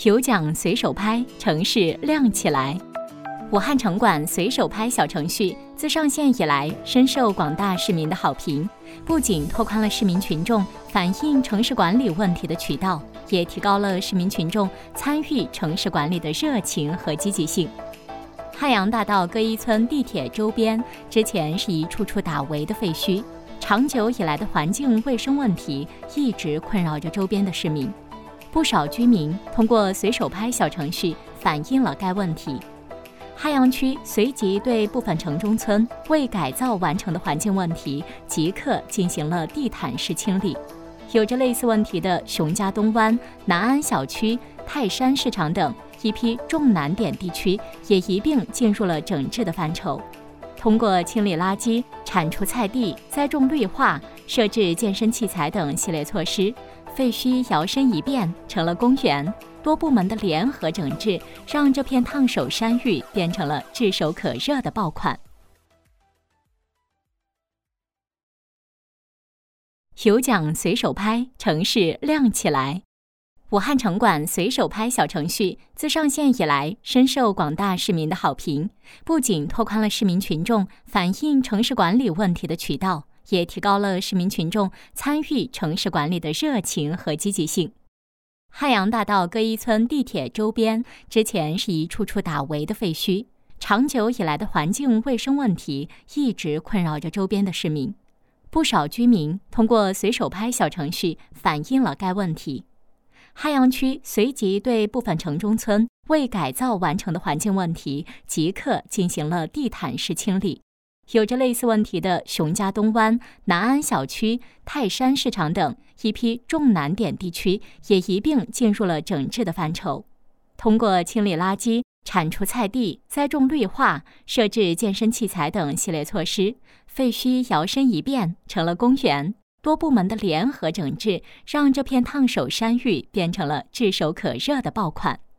有奖随手拍，城市亮起来。武汉城管随手拍小程序自上线以来，深受广大市民的好评，不仅拓宽了市民群众反映城市管理问题的渠道，也提高了市民群众参与城市管理的热情和积极性。汉阳大道歌一村地铁周边之前是一处处打围的废墟，长久以来的环境卫生问题一直困扰着周边的市民。不少居民通过随手拍小程序反映了该问题。汉阳区随即对部分城中村未改造完成的环境问题即刻进行了地毯式清理。有着类似问题的熊家东湾、南安小区、泰山市场等一批重难点地区也一并进入了整治的范畴。通过清理垃圾、铲除菜地、栽种绿化、设置健身器材等系列措施，废墟摇身一变成了公园。多部门的联合整治，让这片烫手山芋变成了炙手可热的爆款。有奖随手拍，城市亮起来。武汉城管随手拍小程序自上线以来，深受广大市民的好评，不仅拓宽了市民群众反映城市管理问题的渠道，也提高了市民群众参与城市管理的热情和积极性。汉阳大道歌一村地铁周边之前是一处处打围的废墟，长久以来的环境卫生问题一直困扰着周边的市民。不少居民通过随手拍小程序反映了该问题。汉阳区随即对部分城中村未改造完成的环境问题即刻进行了地毯式清理。有着类似问题的熊家东湾、南安小区、泰山市场等一批重难点地区也一并进入了整治的范畴。通过清理垃圾、铲除菜地、栽种绿化、设置健身器材等系列措施，废墟摇身一变成了公园。多部门的联合整治，让这片烫手山芋变成了炙手可热的爆款。